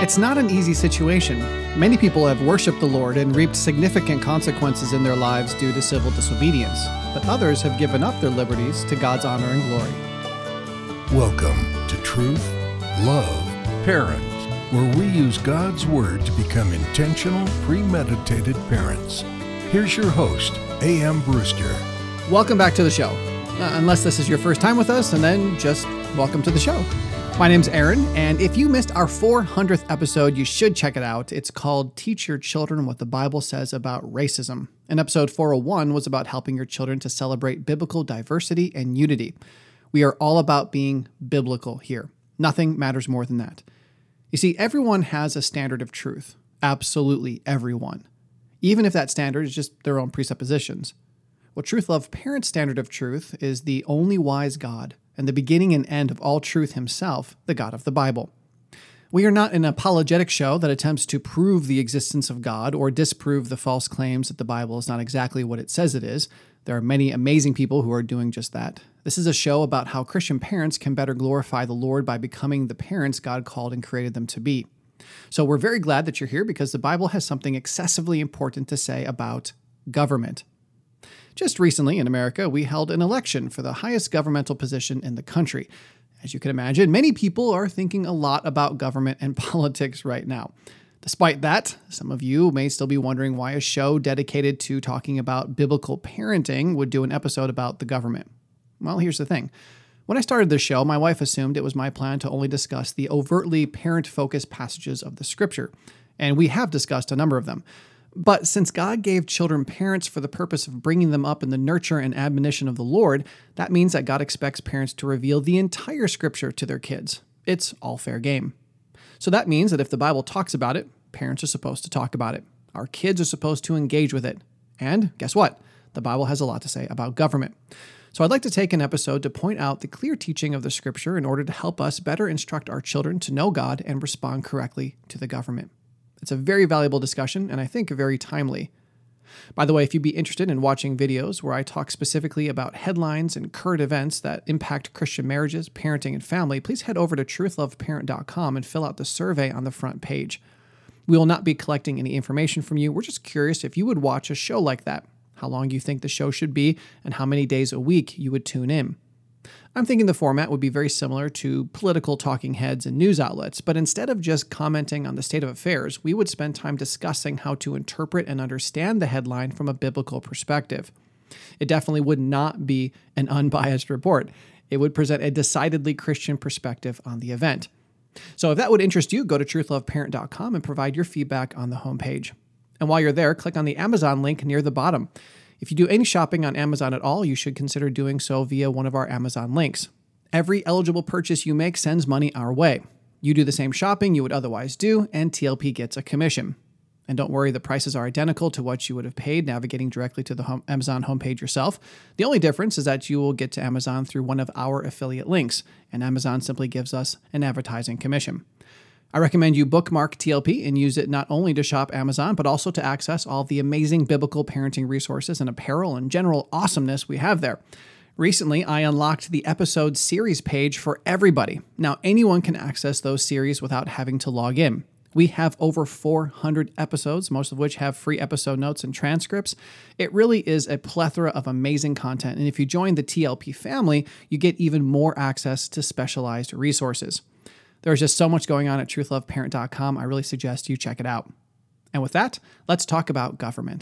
It's not an easy situation. Many people have worshiped the Lord and reaped significant consequences in their lives due to civil disobedience, but others have given up their liberties to God's honor and glory. Welcome to Truth, Love, Parents, where we use God's Word to become intentional, premeditated parents. Here's your host, A.M. Brewster. Welcome back to the show. Unless this is your first time with us, and then just welcome to the show. My name's Aaron, and if you missed our 400th episode, you should check it out. It's called Teach Your Children What the Bible Says About Racism. And episode 401 was about helping your children to celebrate biblical diversity and unity. We are all about being biblical here. Nothing matters more than that. You see, everyone has a standard of truth. Absolutely everyone. Even if that standard is just their own presuppositions. Well, Truth Love Parents' standard of truth is the only wise God, and the beginning and end of all truth himself, the God of the Bible. We are not an apologetic show that attempts to prove the existence of God or disprove the false claims that the Bible is not exactly what it says it is. There are many amazing people who are doing just that. This is a show about how Christian parents can better glorify the Lord by becoming the parents God called and created them to be. So we're very glad that you're here because the Bible has something excessively important to say about government. Just recently in America, we held an election for the highest governmental position in the country. As you can imagine, many people are thinking a lot about government and politics right now. Despite that, some of you may still be wondering why a show dedicated to talking about biblical parenting would do an episode about the government. Well, here's the thing. When I started this show, my wife assumed it was my plan to only discuss the overtly parent-focused passages of the scripture, and we have discussed a number of them. But since God gave children parents for the purpose of bringing them up in the nurture and admonition of the Lord, that means that God expects parents to reveal the entire scripture to their kids. It's all fair game. So that means that if the Bible talks about it, parents are supposed to talk about it. Our kids are supposed to engage with it. And guess what? The Bible has a lot to say about government. So I'd like to take an episode to point out the clear teaching of the scripture in order to help us better instruct our children to know God and respond correctly to the government. It's a very valuable discussion, and I think very timely. By the way, if you'd be interested in watching videos where I talk specifically about headlines and current events that impact Christian marriages, parenting, and family, please head over to truthloveparent.com and fill out the survey on the front page. We will not be collecting any information from you. We're just curious if you would watch a show like that, how long you think the show should be, and how many days a week you would tune in. I'm thinking the format would be very similar to political talking heads and news outlets, but instead of just commenting on the state of affairs, we would spend time discussing how to interpret and understand the headline from a biblical perspective. It definitely would not be an unbiased report. It would present a decidedly Christian perspective on the event. So if that would interest you, go to truthloveparent.com and provide your feedback on the homepage. And while you're there, click on the Amazon link near the bottom. If you do any shopping on Amazon at all, you should consider doing so via one of our Amazon links. Every eligible purchase you make sends money our way. You do the same shopping you would otherwise do, and TLP gets a commission. And don't worry, the prices are identical to what you would have paid navigating directly to the Amazon homepage yourself. The only difference is that you will get to Amazon through one of our affiliate links, and Amazon simply gives us an advertising commission. I recommend you bookmark TLP and use it not only to shop Amazon, but also to access all of the amazing biblical parenting resources and apparel and general awesomeness we have there. Recently, I unlocked the episode series page for everybody. Now, anyone can access those series without having to log in. We have over 400 episodes, most of which have free episode notes and transcripts. It really is a plethora of amazing content, and if you join the TLP family, you get even more access to specialized resources. There's just so much going on at truthloveparent.com. I really suggest you check it out. And with that, let's talk about government.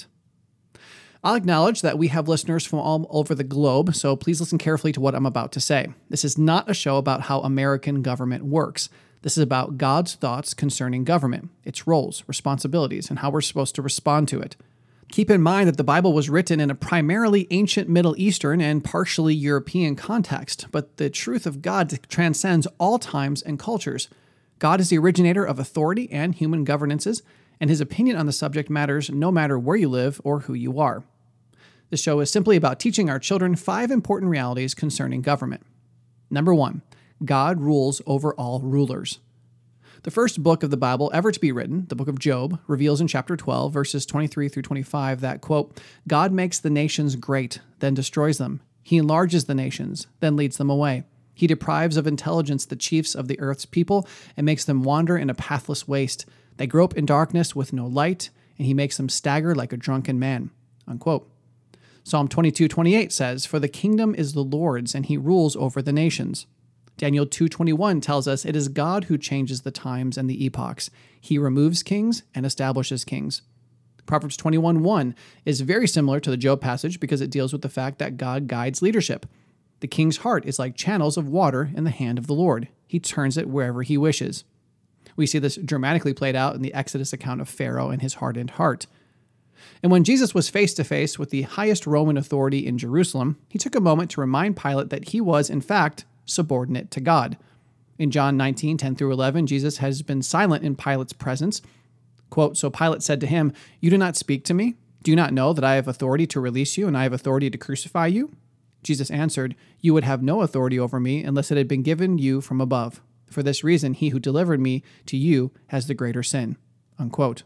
I'll acknowledge that we have listeners from all over the globe, so please listen carefully to what I'm about to say. This is not a show about how American government works. This is about God's thoughts concerning government, its roles, responsibilities, and how we're supposed to respond to it. Keep in mind that the Bible was written in a primarily ancient Middle Eastern and partially European context, but the truth of God transcends all times and cultures. God is the originator of authority and human governances, and his opinion on the subject matters no matter where you live or who you are. This show is simply about teaching our children 5 important realities concerning government. Number 1, God rules over all rulers. The first book of the Bible ever to be written, the book of Job, reveals in chapter 12, verses 23 through 25 that, quote, God makes the nations great, then destroys them. He enlarges the nations, then leads them away. He deprives of intelligence the chiefs of the earth's people and makes them wander in a pathless waste. They grope in darkness with no light, and he makes them stagger like a drunken man." Unquote. Psalm 22:28 says, "For the kingdom is the Lord's, and he rules over the nations." Daniel 2:21 tells us it is God who changes the times and the epochs. He removes kings and establishes kings. Proverbs 21:1 is very similar to the Job passage because it deals with the fact that God guides leadership. The king's heart is like channels of water in the hand of the Lord. He turns it wherever he wishes. We see this dramatically played out in the Exodus account of Pharaoh and his hardened heart. And when Jesus was face to face with the highest Roman authority in Jerusalem, he took a moment to remind Pilate that he was, in fact, subordinate to God. In John 19:10-11, Jesus has been silent in Pilate's presence. Quote, "So Pilate said to him, 'You do not speak to me? Do you not know that I have authority to release you and I have authority to crucify you?' Jesus answered, 'You would have no authority over me unless it had been given you from above. For this reason, he who delivered me to you has the greater sin.'" Unquote.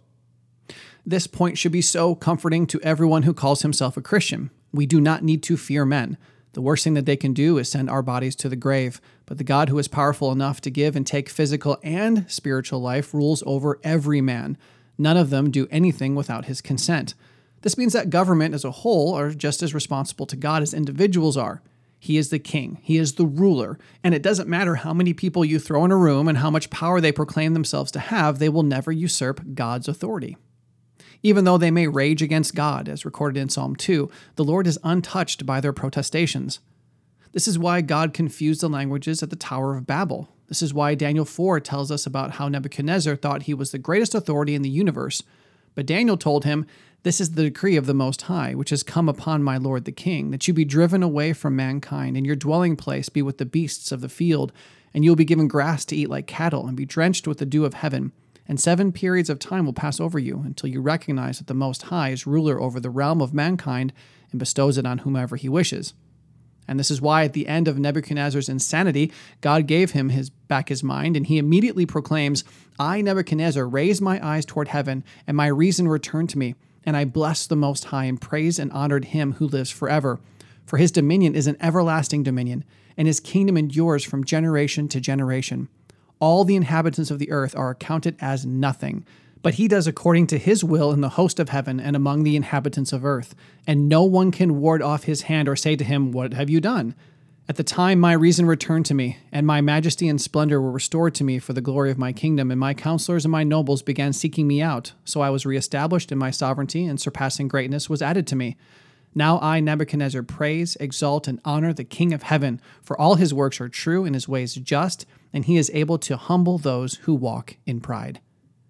This point should be so comforting to everyone who calls himself a Christian. We do not need to fear men. The worst thing that they can do is send our bodies to the grave. But the God who is powerful enough to give and take physical and spiritual life rules over every man. None of them do anything without his consent. This means that government as a whole are just as responsible to God as individuals are. He is the king. He is the ruler. And it doesn't matter how many people you throw in a room and how much power they proclaim themselves to have, they will never usurp God's authority. Even though they may rage against God, as recorded in Psalm 2, the Lord is untouched by their protestations. This is why God confused the languages at the Tower of Babel. This is why Daniel 4 tells us about how Nebuchadnezzar thought he was the greatest authority in the universe. But Daniel told him, "This is the decree of the Most High, which has come upon my Lord the King, that you be driven away from mankind, and your dwelling place be with the beasts of the field, and you will be given grass to eat like cattle, and be drenched with the dew of heaven. And 7 periods of time will pass over you, until you recognize that the Most High is ruler over the realm of mankind, and bestows it on whomever he wishes." And this is why at the end of Nebuchadnezzar's insanity, God gave him back his mind, and he immediately proclaims, "I, Nebuchadnezzar, raised my eyes toward heaven, and my reason returned to me. And I blessed the Most High, and praised and honored him who lives forever. For his dominion is an everlasting dominion, and his kingdom endures from generation to generation. All the inhabitants of the earth are accounted as nothing, but he does according to his will in the host of heaven and among the inhabitants of earth. And no one can ward off his hand or say to him, 'What have you done?' At the time my reason returned to me, and my majesty and splendor were restored to me for the glory of my kingdom, and my counselors and my nobles began seeking me out. So I was reestablished in my sovereignty, and surpassing greatness was added to me. Now I, Nebuchadnezzar, praise, exalt, and honor the King of heaven, for all his works are true and his ways just, and he is able to humble those who walk in pride."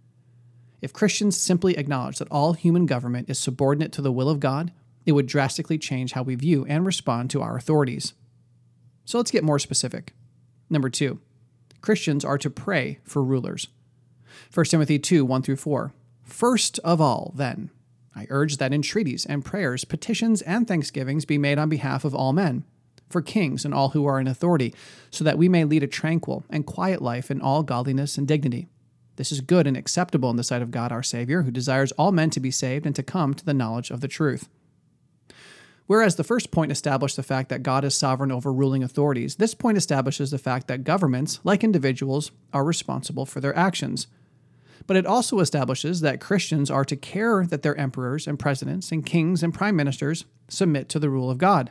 If Christians simply acknowledge that all human government is subordinate to the will of God, it would drastically change how we view and respond to our authorities. So let's get more specific. Number 2, Christians are to pray for rulers. 1 Timothy 2, 1-4. "First of all, then, I urge that entreaties and prayers, petitions and thanksgivings be made on behalf of all men, for kings and all who are in authority, so that we may lead a tranquil and quiet life in all godliness and dignity. This is good and acceptable in the sight of God our Savior, who desires all men to be saved and to come to the knowledge of the truth." Whereas the first point established the fact that God is sovereign over ruling authorities, this point establishes the fact that governments, like individuals, are responsible for their actions. But it also establishes that Christians are to care that their emperors and presidents and kings and prime ministers submit to the rule of God.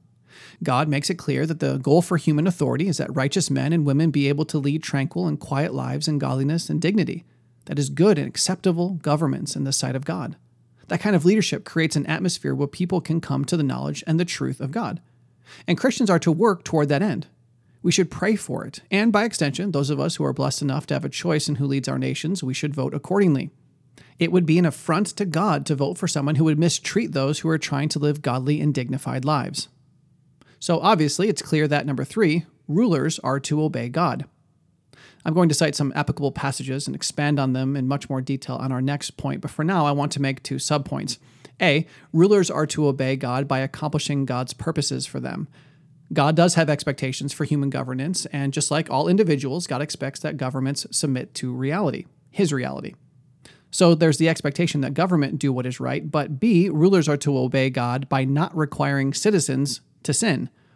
God makes it clear that the goal for human authority is that righteous men and women be able to lead tranquil and quiet lives in godliness and dignity. That is good and acceptable governments in the sight of God. That kind of leadership creates an atmosphere where people can come to the knowledge and the truth of God. And Christians are to work toward that end. We should pray for it, and by extension, those of us who are blessed enough to have a choice in who leads our nations, we should vote accordingly. It would be an affront to God to vote for someone who would mistreat those who are trying to live godly and dignified lives. So obviously, it's clear that number 3, rulers are to obey God. I'm going to cite some applicable passages and expand on them in much more detail on our next point, but for now I want to make 2 subpoints. A, rulers are to obey God by accomplishing God's purposes for them. God does have expectations for human governance, and just like all individuals, God expects that governments submit to reality, his reality. So there's the expectation that government do what is right, but B, rulers are to obey God by not requiring citizens to sin.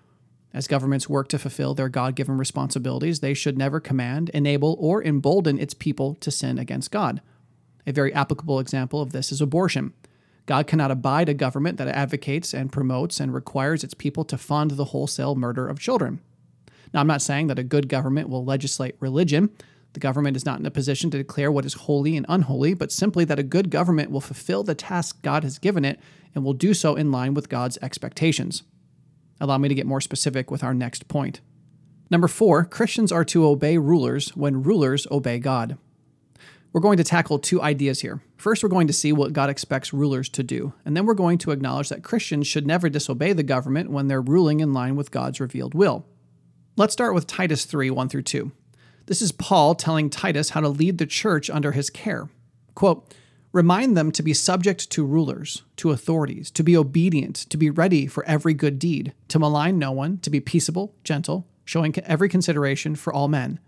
As governments work to fulfill their God-given responsibilities, they should never command, enable, or embolden its people to sin against God. A very applicable example of this is abortion. God cannot abide a government that advocates and promotes and requires its people to fund the wholesale murder of children. Now, I'm not saying that a good government will legislate religion. The government is not in a position to declare what is holy and unholy, but simply that a good government will fulfill the task God has given it and will do so in line with God's expectations. Allow me to get more specific with our next point. Number 4, Christians are to obey rulers when rulers obey God. We're going to tackle 2 ideas here. First, we're going to see what God expects rulers to do, and then we're going to acknowledge that Christians should never disobey the government when they're ruling in line with God's revealed will. Let's start with Titus 3, 1-2. This is Paul telling Titus how to lead the church under his care. Quote, "Remind them to be subject to rulers, to authorities, to be obedient, to be ready for every good deed, to malign no one, to be peaceable, gentle, showing every consideration for all men.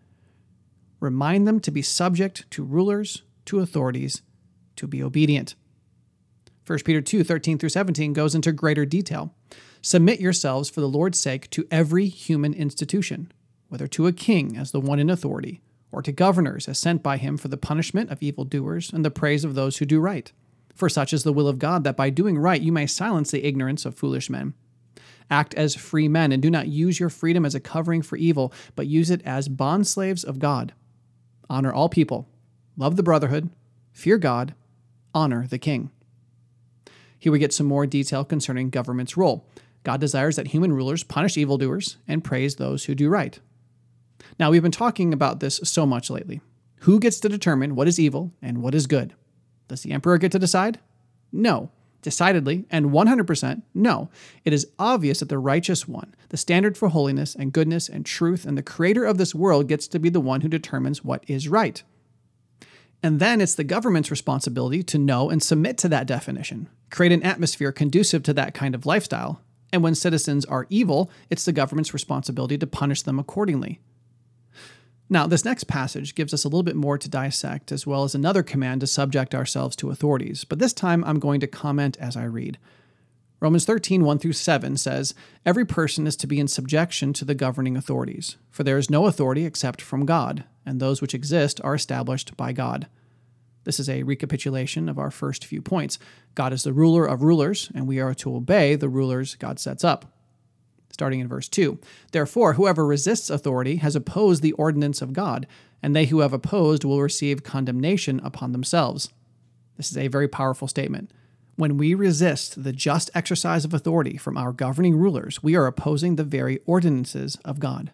Remind them to be subject to rulers, to authorities, to be obedient." 1 Peter 2, 13-17 goes into greater detail. "Submit yourselves for the Lord's sake to every human institution, whether to a king as the one in authority, or to governors as sent by him for the punishment of evildoers and the praise of those who do right. For such is the will of God, that by doing right you may silence the ignorance of foolish men. Act as free men, and do not use your freedom as a covering for evil, but use it as bondslaves of God. Honor all people, love the brotherhood, fear God, honor the king." Here we get some more detail concerning government's role. God desires that human rulers punish evildoers and praise those who do right. Now, we've been talking about this so much lately. Who gets to determine what is evil and what is good? Does the emperor get to decide? No. Decidedly, and 100%, no. It is obvious that the righteous one, the standard for holiness and goodness and truth, and the creator of this world gets to be the one who determines what is right. And then it's the government's responsibility to know and submit to that definition, create an atmosphere conducive to that kind of lifestyle. And when citizens are evil, it's the government's responsibility to punish them accordingly. Now, this next passage gives us a little bit more to dissect, as well as another command to subject ourselves to authorities, but this time I'm going to comment as I read. Romans 13, 1-7 says, "Every person is to be in subjection to the governing authorities, for there is no authority except from God, and those which exist are established by God." This is a recapitulation of our first few points. God is the ruler of rulers, and we are to obey the rulers God sets up. Starting in verse 2, "Therefore, whoever resists authority has opposed the ordinance of God, and they who have opposed will receive condemnation upon themselves." This is a very powerful statement. When we resist the just exercise of authority from our governing rulers, we are opposing the very ordinances of God.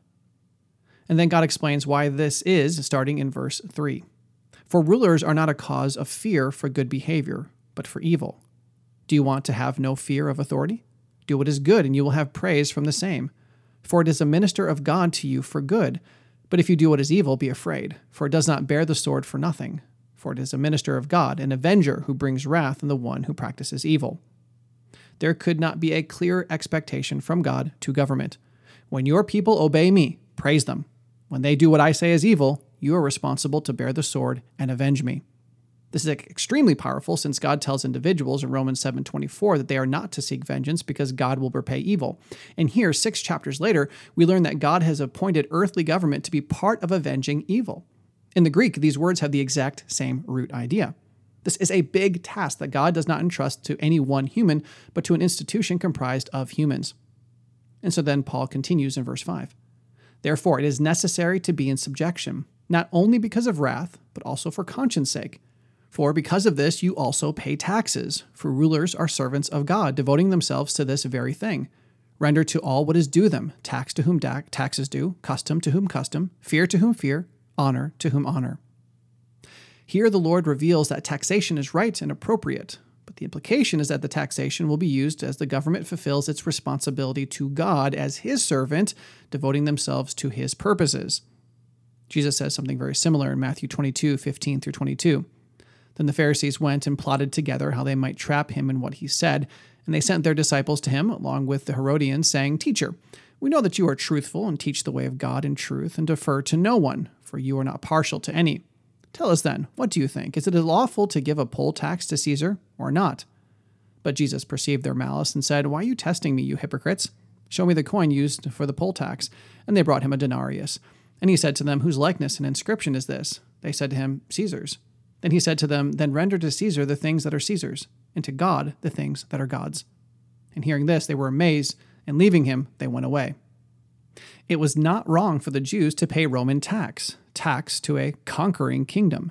And then God explains why this is, starting in verse 3. "For rulers are not a cause of fear for good behavior, but for evil. Do you want to have no fear of authority? Do what is good, and you will have praise from the same. For it is a minister of God to you for good. But if you do what is evil, be afraid, for it does not bear the sword for nothing. For it is a minister of God, an avenger who brings wrath on the one who practices evil." There could not be a clearer expectation from God to government. When your people obey me, praise them. When they do what I say is evil, you are responsible to bear the sword and avenge me. This is extremely powerful, since God tells individuals in Romans 7:24 that they are not to seek vengeance because God will repay evil. And here, 6 chapters later, we learn that God has appointed earthly government to be part of avenging evil. In the Greek, these words have the exact same root idea. This is a big task that God does not entrust to any one human, but to an institution comprised of humans. And so then Paul continues in verse 5. "Therefore, it is necessary to be in subjection, not only because of wrath, but also for conscience sake. For because of this, you also pay taxes, for rulers are servants of God, devoting themselves to this very thing. Render to all what is due them, tax to whom tax is due, custom to whom custom, fear to whom fear, honor to whom honor." Here the Lord reveals that taxation is right and appropriate, but the implication is that the taxation will be used as the government fulfills its responsibility to God as his servant, devoting themselves to his purposes. Jesus says something very similar in Matthew 22:15-22. "Then the Pharisees went and plotted together how they might trap him in what he said, and they sent their disciples to him, along with the Herodians, saying, 'Teacher, we know that you are truthful and teach the way of God in truth and defer to no one, for you are not partial to any. Tell us then, what do you think? Is it lawful to give a poll tax to Caesar or not?' But Jesus perceived their malice and said, 'Why are you testing me, you hypocrites? Show me the coin used for the poll tax. And they brought him a denarius. And he said to them, Whose likeness and inscription is this? They said to him, Caesar's. Then he said to them, Then render to Caesar the things that are Caesar's, and to God the things that are God's. And hearing this, they were amazed, and leaving him, they went away. It was not wrong for the Jews to pay Roman tax to a conquering kingdom.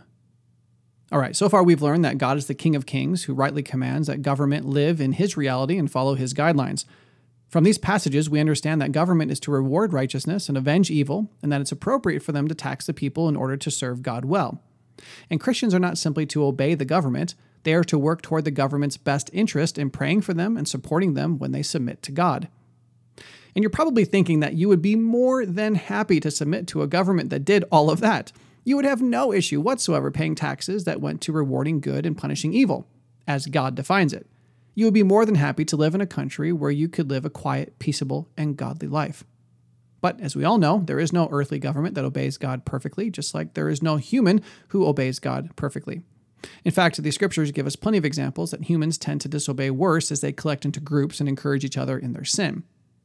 All right, so far we've learned that God is the King of Kings who rightly commands that government live in his reality and follow his guidelines. From these passages, we understand that government is to reward righteousness and avenge evil, and that it's appropriate for them to tax the people in order to serve God well. And Christians are not simply to obey the government, they are to work toward the government's best interest in praying for them and supporting them when they submit to God. And you're probably thinking that you would be more than happy to submit to a government that did all of that. You would have no issue whatsoever paying taxes that went to rewarding good and punishing evil, as God defines it. You would be more than happy to live in a country where you could live a quiet, peaceable, and godly life. But as we all know, there is no earthly government that obeys God perfectly, just like there is no human who obeys God perfectly. In fact, the scriptures give us plenty of examples that humans tend to disobey worse as they collect into groups and encourage each other in their sin.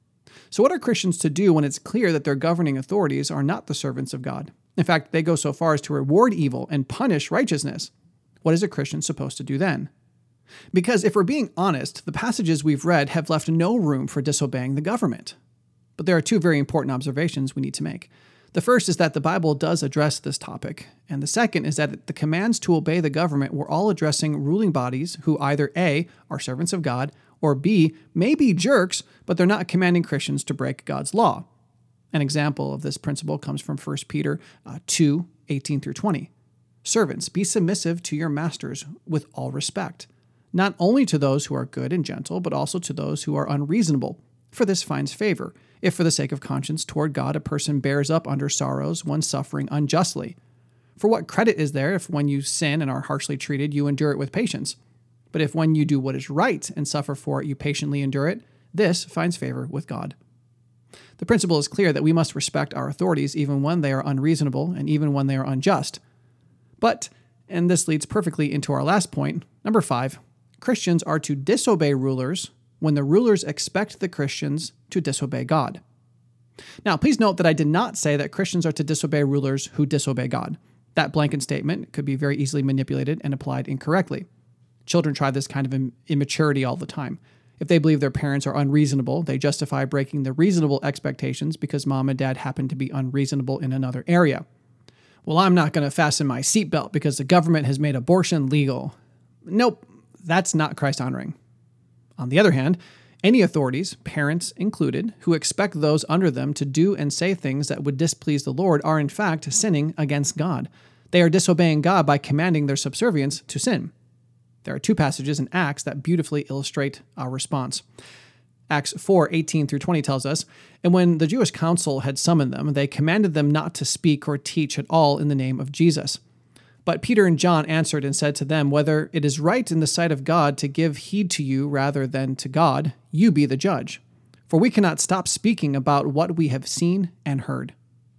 So what are Christians to do when it's clear that their governing authorities are not the servants of God? In fact, they go so far as to reward evil and punish righteousness. What is a Christian supposed to do then? Because if we're being honest, the passages we've read have left no room for disobeying the government. But there are two very important observations we need to make. The first is that the Bible does address this topic, and the second is that the commands to obey the government were all addressing ruling bodies who either A, are servants of God, or B, may be jerks, but they're not commanding Christians to break God's law. An example of this principle comes from 1 Peter 2, 18 through 20. Servants, be submissive to your masters with all respect, not only to those who are good and gentle, but also to those who are unreasonable, for this finds favor, if for the sake of conscience toward God a person bears up under sorrows when suffering unjustly. For what credit is there if when you sin and are harshly treated, you endure it with patience? But if when you do what is right and suffer for it, you patiently endure it, this finds favor with God. The principle is clear that we must respect our authorities even when they are unreasonable and even when they are unjust. But, and this leads perfectly into our last point, number 5, Christians are to disobey rulers when the rulers expect the Christians to disobey God. Now, please note that I did not say that Christians are to disobey rulers who disobey God. That blanket statement could be very easily manipulated and applied incorrectly. Children try this kind of immaturity all the time. If they believe their parents are unreasonable, they justify breaking the reasonable expectations because mom and dad happen to be unreasonable in another area. Well, I'm not going to fasten my seatbelt because the government has made abortion legal. Nope, that's not Christ-honoring. On the other hand, any authorities, parents included, who expect those under them to do and say things that would displease the Lord are in fact sinning against God. They are disobeying God by commanding their subservience to sin. There are two passages in Acts that beautifully illustrate our response. Acts 4, 18 through 20 tells us, And when the Jewish council had summoned them, they commanded them not to speak or teach at all in the name of Jesus. But Peter and John answered and said to them, Whether it is right in the sight of God to give heed to you rather than to God, you be the judge. For we cannot stop speaking about what we have seen and heard.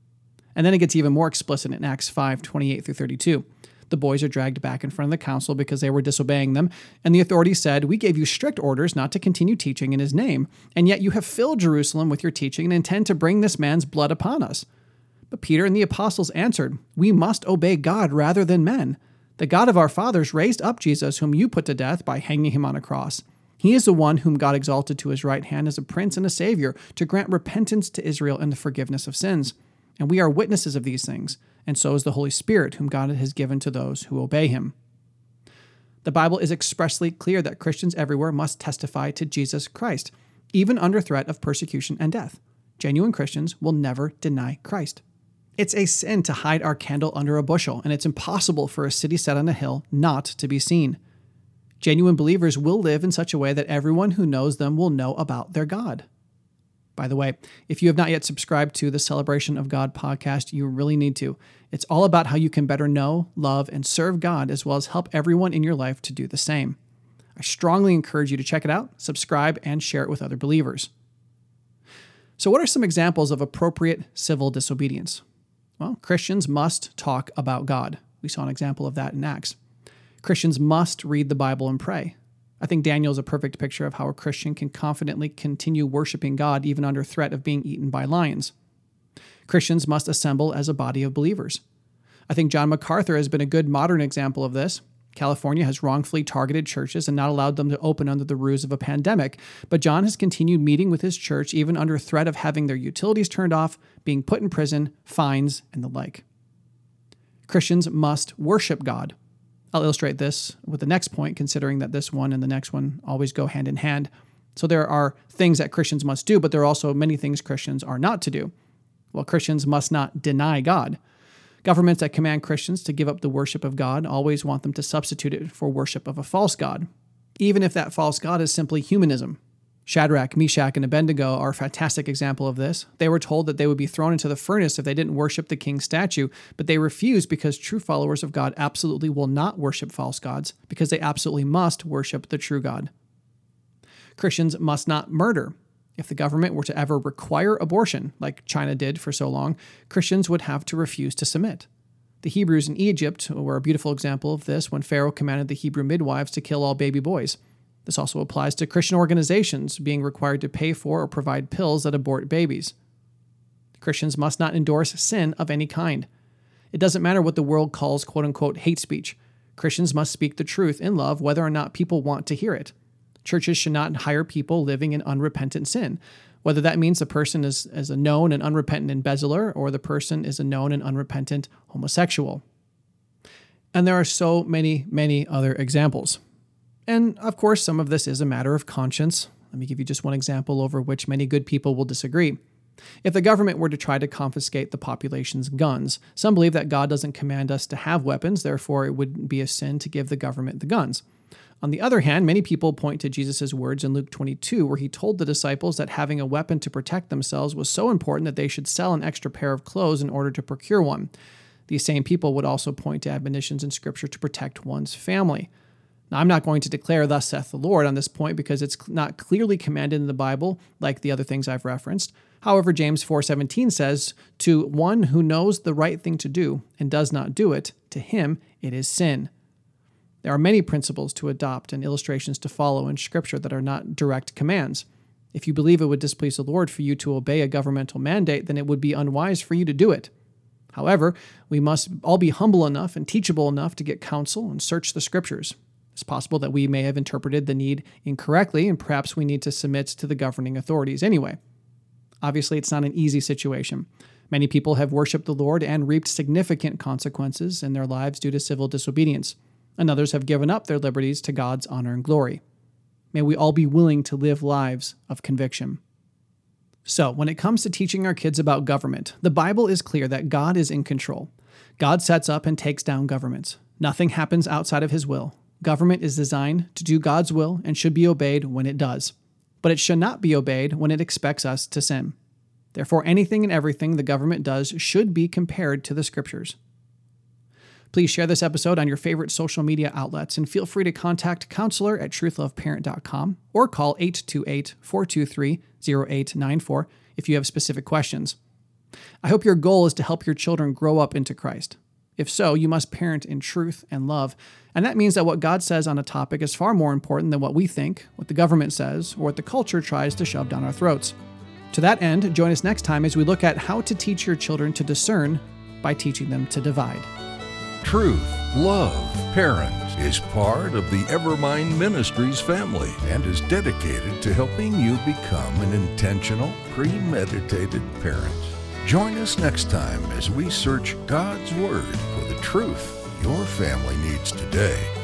And then it gets even more explicit in Acts 5, 28 through 32. The boys are dragged back in front of the council because they were disobeying them, and the authorities said, We gave you strict orders not to continue teaching in his name, and yet you have filled Jerusalem with your teaching and intend to bring this man's blood upon us. But Peter and the apostles answered, We must obey God rather than men. The God of our fathers raised up Jesus, whom you put to death by hanging him on a cross. He is the one whom God exalted to his right hand as a prince and a savior to grant repentance to Israel and the forgiveness of sins. And we are witnesses of these things, and so is the Holy Spirit, whom God has given to those who obey him. The Bible is expressly clear that Christians everywhere must testify to Jesus Christ, even under threat of persecution and death. Genuine Christians will never deny Christ. It's a sin to hide our candle under a bushel, and it's impossible for a city set on a hill not to be seen. Genuine believers will live in such a way that everyone who knows them will know about their God. By the way, if you have not yet subscribed to the Celebration of God podcast, you really need to. It's all about how you can better know, love, and serve God, as well as help everyone in your life to do the same. I strongly encourage you to check it out, subscribe, and share it with other believers. So what are some examples of appropriate civil disobedience? Well, Christians must talk about God. We saw an example of that in Acts. Christians must read the Bible and pray. I think Daniel is a perfect picture of how a Christian can confidently continue worshiping God even under threat of being eaten by lions. Christians must assemble as a body of believers. I think John MacArthur has been a good modern example of this. California has wrongfully targeted churches and not allowed them to open under the ruse of a pandemic, but John has continued meeting with his church even under threat of having their utilities turned off, being put in prison, fines, and the like. Christians must worship God. I'll illustrate this with the next point, considering that this one and the next one always go hand in hand. So there are things that Christians must do, but there are also many things Christians are not to do. Well, Christians must not deny God. Governments that command Christians to give up the worship of God always want them to substitute it for worship of a false god, even if that false god is simply humanism. Shadrach, Meshach, and Abednego are a fantastic example of this. They were told that they would be thrown into the furnace if they didn't worship the king's statue, but they refused because true followers of God absolutely will not worship false gods, because they absolutely must worship the true God. Christians must not murder. If the government were to ever require abortion, like China did for so long, Christians would have to refuse to submit. The Hebrews in Egypt were a beautiful example of this when Pharaoh commanded the Hebrew midwives to kill all baby boys. This also applies to Christian organizations being required to pay for or provide pills that abort babies. Christians must not endorse sin of any kind. It doesn't matter what the world calls quote-unquote hate speech. Christians must speak the truth in love whether or not people want to hear it. Churches should not hire people living in unrepentant sin, whether that means the person is a known and unrepentant embezzler or the person is a known and unrepentant homosexual. And there are so many, many other examples. And of course, some of this is a matter of conscience. Let me give you just one example over which many good people will disagree. If the government were to try to confiscate the population's guns, some believe that God doesn't command us to have weapons, therefore it would be a sin to give the government the guns. On the other hand, many people point to Jesus' words in Luke 22, where he told the disciples that having a weapon to protect themselves was so important that they should sell an extra pair of clothes in order to procure one. These same people would also point to admonitions in Scripture to protect one's family. Now, I'm not going to declare thus saith the Lord on this point because it's not clearly commanded in the Bible like the other things I've referenced. However, James 4:17 says, "To one who knows the right thing to do and does not do it, to him it is sin." There are many principles to adopt and illustrations to follow in Scripture that are not direct commands. If you believe it would displease the Lord for you to obey a governmental mandate, then it would be unwise for you to do it. However, we must all be humble enough and teachable enough to get counsel and search the Scriptures. It's possible that we may have interpreted the need incorrectly, and perhaps we need to submit to the governing authorities anyway. Obviously, it's not an easy situation. Many people have worshiped the Lord and reaped significant consequences in their lives due to civil disobedience, and others have given up their liberties to God's honor and glory. May we all be willing to live lives of conviction. So, when it comes to teaching our kids about government, the Bible is clear that God is in control. God sets up and takes down governments. Nothing happens outside of His will. Government is designed to do God's will and should be obeyed when it does. But it should not be obeyed when it expects us to sin. Therefore, anything and everything the government does should be compared to the Scriptures. Please share this episode on your favorite social media outlets and feel free to contact counselor@truthloveparent.com or call 828-423-0894 if you have specific questions. I hope your goal is to help your children grow up into Christ. If so, you must parent in truth and love, and that means that what God says on a topic is far more important than what we think, what the government says, or what the culture tries to shove down our throats. To that end, join us next time as we look at how to teach your children to discern by teaching them to divide. Truth, Love, Parents is part of the Evermind Ministries family and is dedicated to helping you become an intentional, premeditated parent. Join us next time as we search God's Word for the truth your family needs today.